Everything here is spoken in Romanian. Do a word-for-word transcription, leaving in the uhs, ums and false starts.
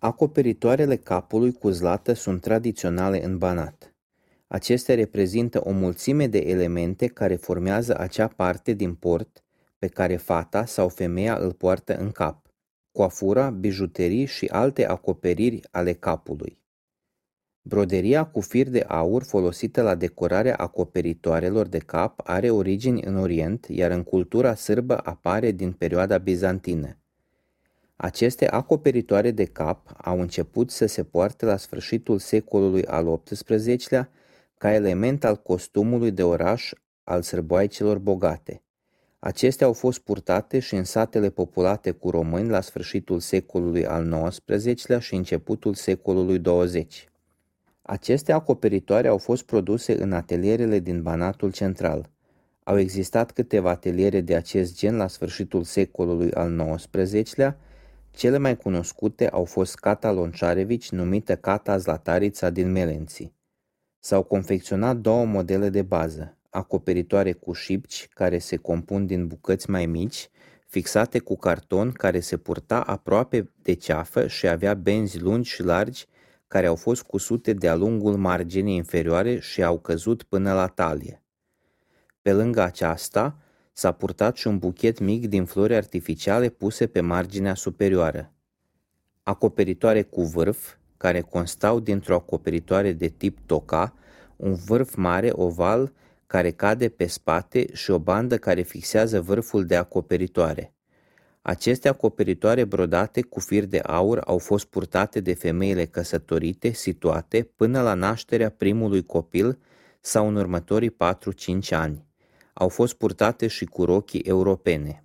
Acoperitoarele capului cu zlată sunt tradiționale în Banat. Acestea reprezintă o mulțime de elemente care formează acea parte din port pe care fata sau femeia îl poartă în cap: coafura, bijuterii și alte acoperiri ale capului. Broderia cu fir de aur folosită la decorarea acoperitoarelor de cap are origini în Orient, iar în cultura sârbă apare din perioada bizantină. Aceste acoperitoare de cap au început să se poarte la sfârșitul secolului al optsprezecelea ca element al costumului de oraș al sârboaicelor bogate. Acestea au fost purtate și în satele populate cu români la sfârșitul secolului al nouăsprezecelea și începutul secolului douăzeci. Aceste acoperitoare au fost produse în atelierele din Banatul Central. Au existat câteva ateliere de acest gen la sfârșitul secolului al nouăsprezecelea. Cele mai cunoscute au fost Cata Lončarević, numită Cata Zlatarița din Melenții. S-au confecționat două modele de bază: acoperitoare cu șipci, care se compun din bucăți mai mici, fixate cu carton, care se purta aproape de ceafă și avea benzi lungi și largi, care au fost cusute de-a lungul marginii inferioare și au căzut până la talie. Pe lângă aceasta, s-a purtat și un buchet mic din flori artificiale puse pe marginea superioară. Acoperitoare cu vârf, care constau dintr-o acoperitoare de tip toca, un vârf mare oval care cade pe spate și o bandă care fixează vârful de acoperitoare. Aceste acoperitoare brodate cu fir de aur au fost purtate de femeile căsătorite situate până la nașterea primului copil sau în următorii patru-cinci ani. Au fost purtate și cu rochii europene.